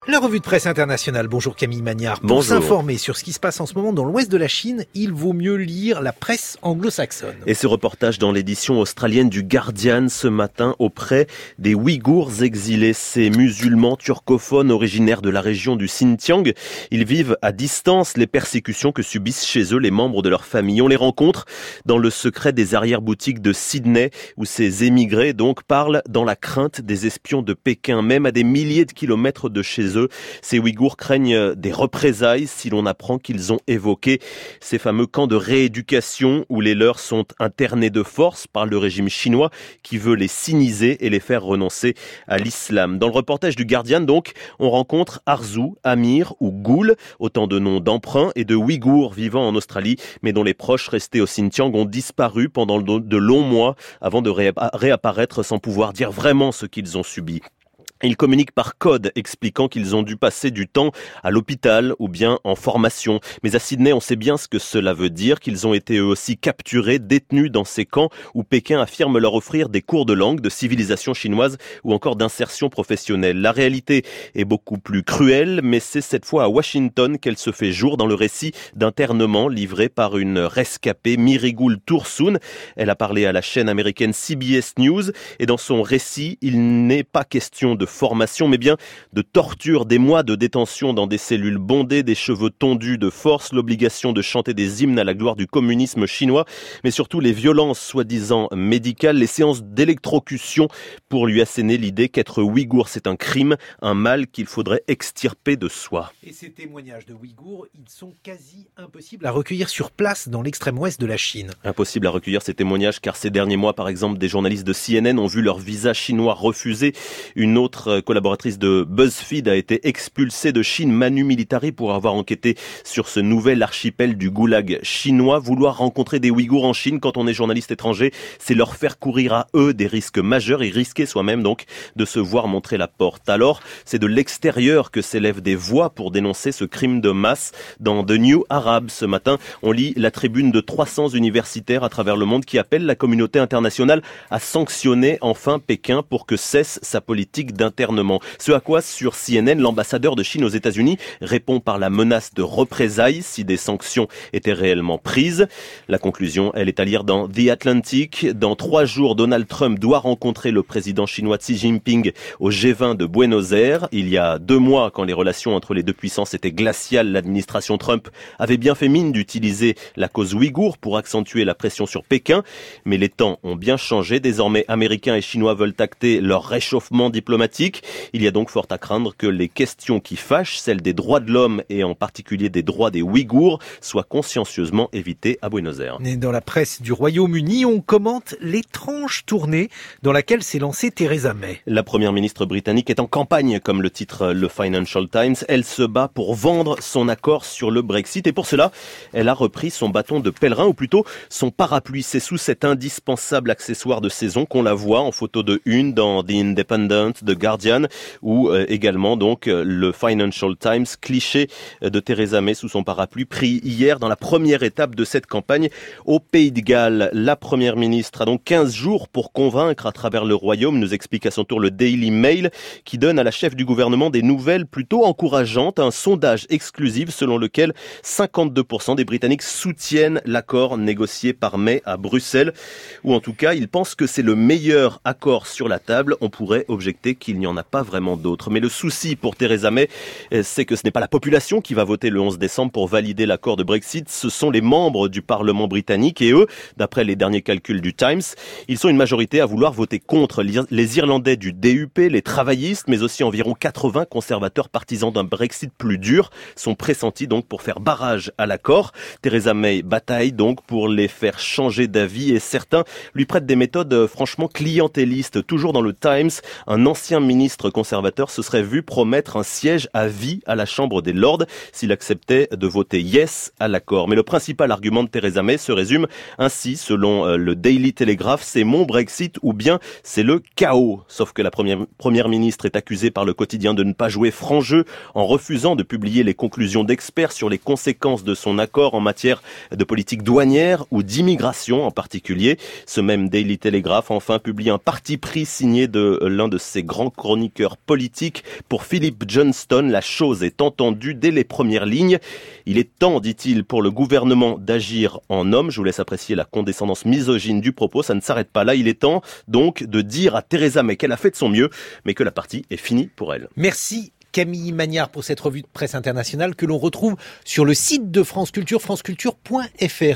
La revue de presse internationale. Bonjour Camille Magnard. Pour Bonjour. s'informer sur ce qui se passe en ce moment dans l'ouest de la Chine, il vaut mieux lire la presse anglo-saxonne. Et ce reportage dans l'édition australienne du Guardian ce matin auprès des Ouïghours exilés, ces musulmans turcophones originaires de la région du Xinjiang. Ils vivent à distance les persécutions que subissent chez eux les membres de leur famille. On les rencontre dans le secret des arrière-boutiques de Sydney où ces émigrés donc parlent dans la crainte des espions de Pékin, même à des milliers de kilomètres de chez eux. Ces Ouïghours craignent des représailles si l'on apprend qu'ils ont évoqué ces fameux camps de rééducation où les leurs sont internés de force par le régime chinois qui veut les siniser et les faire renoncer à l'islam. Dans le reportage du Guardian, donc, on rencontre Arzu, Amir ou Goul, autant de noms d'emprunts et de Ouïghours vivant en Australie, mais dont les proches restés au Xinjiang ont disparu pendant de longs mois avant de réapparaître sans pouvoir dire vraiment ce qu'ils ont subi. Ils communiquent par code, expliquant qu'ils ont dû passer du temps à l'hôpital ou bien en formation. Mais à Sydney, on sait bien ce que cela veut dire, qu'ils ont été eux aussi capturés, détenus dans ces camps où Pékin affirme leur offrir des cours de langue, de civilisation chinoise ou encore d'insertion professionnelle. La réalité est beaucoup plus cruelle, mais c'est cette fois à Washington qu'elle se fait jour dans le récit d'internement livré par une rescapée, Mirigoul Tursun. Elle a parlé à la chaîne américaine CBS News et dans son récit, il n'est pas question de formation, mais bien de torture, des mois de détention dans des cellules bondées, des cheveux tondus de force, l'obligation de chanter des hymnes à la gloire du communisme chinois, mais surtout les violences soi-disant médicales, les séances d'électrocution pour lui asséner l'idée qu'être ouïghour c'est un crime, un mal qu'il faudrait extirper de soi. Et ces témoignages de Ouïghours, ils sont quasi impossibles à recueillir sur place dans l'extrême ouest de la Chine. Impossible à recueillir ces témoignages car ces derniers mois, par exemple, des journalistes de CNN ont vu leur visa chinois refusé. Une autre collaboratrice de BuzzFeed a été expulsée de Chine manu militari pour avoir enquêté sur ce nouvel archipel du goulag chinois. Vouloir rencontrer des Ouïghours en Chine quand on est journaliste étranger, c'est leur faire courir à eux des risques majeurs et risquer soi-même donc de se voir montrer la porte. Alors, c'est de l'extérieur que s'élèvent des voix pour dénoncer ce crime de masse. Dans The New Arab ce matin, on lit la tribune de 300 universitaires à travers le monde qui appellent la communauté internationale à sanctionner enfin Pékin pour que cesse sa politique d'internement. Ce à quoi, sur CNN, l'ambassadeur de Chine aux États-Unis répond par la menace de représailles si des sanctions étaient réellement prises. La conclusion, elle est à lire dans The Atlantic. Dans 3 jours, Donald Trump doit rencontrer le président chinois Xi Jinping au G20 de Buenos Aires. Il y a 2 mois, quand les relations entre les deux puissances étaient glaciales, l'administration Trump avait bien fait mine d'utiliser la cause ouïghour pour accentuer la pression sur Pékin. Mais les temps ont bien changé. Désormais, Américains et Chinois veulent acter leur réchauffement diplomatique. Il y a donc fort à craindre que les questions qui fâchent, celles des droits de l'homme et en particulier des droits des Ouïghours, soient consciencieusement évitées à Buenos Aires. Et dans la presse du Royaume-Uni, on commente l'étrange tournée dans laquelle s'est lancée Theresa May. La première ministre britannique est en campagne, comme le titre le Financial Times. Elle se bat pour vendre son accord sur le Brexit et pour cela, elle a repris son bâton de pèlerin ou plutôt son parapluie. C'est sous cet indispensable accessoire de saison qu'on la voit en photo de une dans The Independent, The Guardian ou également donc le Financial Times, cliché de Theresa May sous son parapluie pris hier dans la première étape de cette campagne au Pays de Galles. La première ministre a donc 15 jours pour convaincre à travers le royaume, nous explique à son tour le Daily Mail qui donne à la chef du gouvernement des nouvelles plutôt encourageantes, un sondage exclusif selon lequel 52% des Britanniques soutiennent l'accord négocié par May à Bruxelles, ou en tout cas ils pensent que c'est le meilleur accord sur la table. On pourrait objecter qu'il n'y en a pas vraiment d'autres. Mais le souci pour Theresa May, c'est que ce n'est pas la population qui va voter le 11 décembre pour valider l'accord de Brexit, ce sont les membres du Parlement britannique et eux, d'après les derniers calculs du Times, ils sont une majorité à vouloir voter contre. Les Irlandais du DUP, les travaillistes, mais aussi environ 80 conservateurs partisans d'un Brexit plus dur sont pressentis donc pour faire barrage à l'accord. Theresa May bataille donc pour les faire changer d'avis et certains lui prêtent des méthodes franchement clientélistes. Toujours dans le Times, un ancien ministre conservateur se serait vu promettre un siège à vie à la Chambre des Lords s'il acceptait de voter yes à l'accord. Mais le principal argument de Theresa May se résume ainsi, selon le Daily Telegraph, c'est mon Brexit ou bien c'est le chaos. Sauf que la première ministre est accusée par le quotidien de ne pas jouer franc jeu en refusant de publier les conclusions d'experts sur les conséquences de son accord en matière de politique douanière ou d'immigration en particulier. Ce même Daily Telegraph enfin publie un parti pris signé de l'un de ses grands grand chroniqueur politique. Pour Philip Johnston, la chose est entendue dès les premières lignes. Il est temps, dit-il, pour le gouvernement d'agir en homme. Je vous laisse apprécier la condescendance misogyne du propos. Ça ne s'arrête pas là. Il est temps, donc, de dire à Theresa May qu'elle a fait de son mieux, mais que la partie est finie pour elle. Merci Camille Magnard pour cette revue de presse internationale que l'on retrouve sur le site de France Culture, franceculture.fr.